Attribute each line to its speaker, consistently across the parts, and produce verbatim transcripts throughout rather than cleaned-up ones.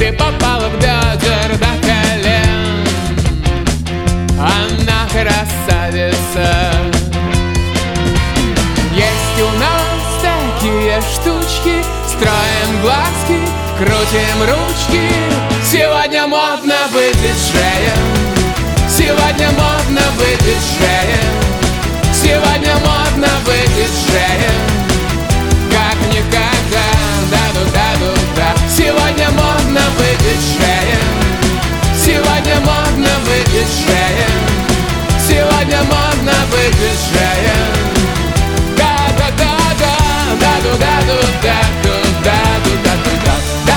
Speaker 1: и попала в бедер до колен. Она красавица. Есть у нас такие штучки, строим глазки, крутим ручки. Сегодня модно быть диджеем. Сегодня модно быть диджеем. Сегодня модно быть диджеем. Как никогда, да-ду-да-ду-да. Сегодня модно быть диджеем. Сегодня модно быть диджеем. Сегодня модно быть диджеем. Да-да-да-да, да-ду-да-ду-да-ду-да-ду-да-ду-да,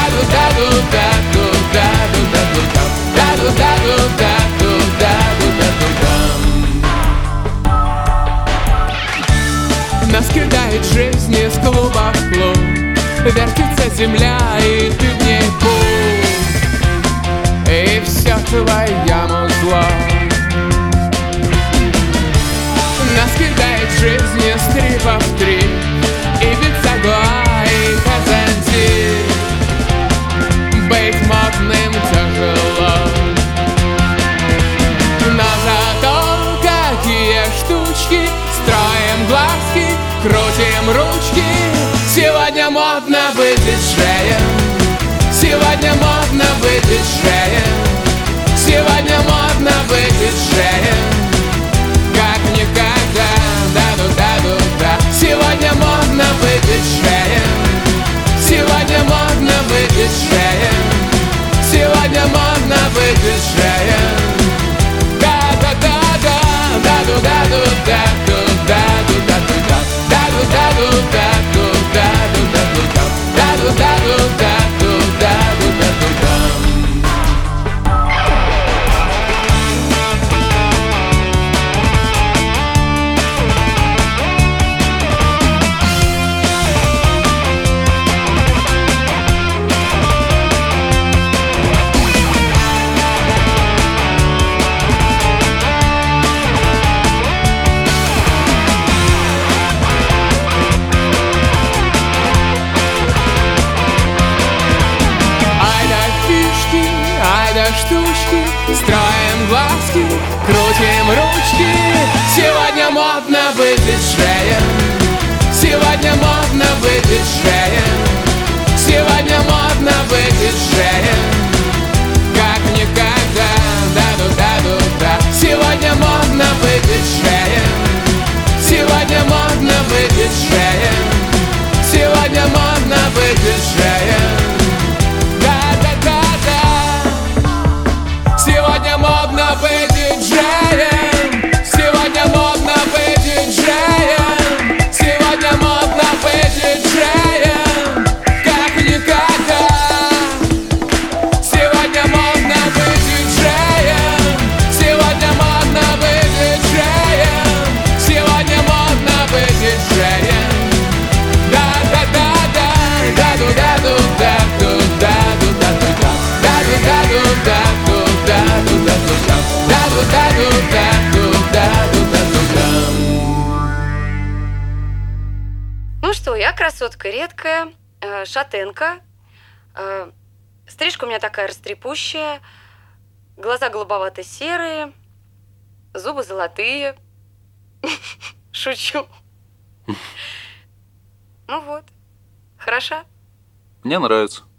Speaker 1: да-ду-да-ду-да-ду-да-ду-да-ду-да, да-ду-да-ду-да-ду-да-ду-да. Нас кидает жизнь из клуба в клуб, вертится земля, и ты в ней путь, и все твоему зло. Нас кидает жизнь из трипа в трип, и биться гоа, и казанти. Быть модным тяжело, но зато какие штучки, строим глазки, крутим ручки. Сегодня модно быть диджеем. Сегодня модно быть диджеем. Сегодня модно быть диджеем. Как никогда, да-ду-да-ду-да. Сегодня модно быть диджеем. Сегодня модно быть диджеем. Сегодня модно быть диджеем. Да-да-да-да, да-ду-да-ду-да-ду-да-ду-да-ду-да, да-ду-да-ду-да-ду-да-ду-да-ду-да, да-ду-да-ду-да-ду-да-ду-да. Штучки, строим глазки, крутим ручки. Сегодня модно быть диджеем. Сегодня модно быть диджеем. Сегодня модно быть диджеем. Как никогда, да-ду-да-ду-да. Сегодня модно быть диджеем. Сегодня модно быть диджеем. Сегодня модно быть диджеем. Сегодня модно быть диджеем. Сегодня модно быть диджеем. Сегодня модно быть диджеем. Как никогда. Сегодня модно быть диджеем. Сегодня модно быть диджеем. Сегодня модно быть диджеем. Да-да-да-да, да-ду-да-ду-да-ду-да-ду-да-ду-да, да-ду-да-ду-да.
Speaker 2: Ну что, я красотка редкая, э, шатенка, э, стрижка у меня такая растрепущая, глаза голубовато-серые, зубы золотые. Шучу. Ну вот, хороша?
Speaker 3: Мне нравится.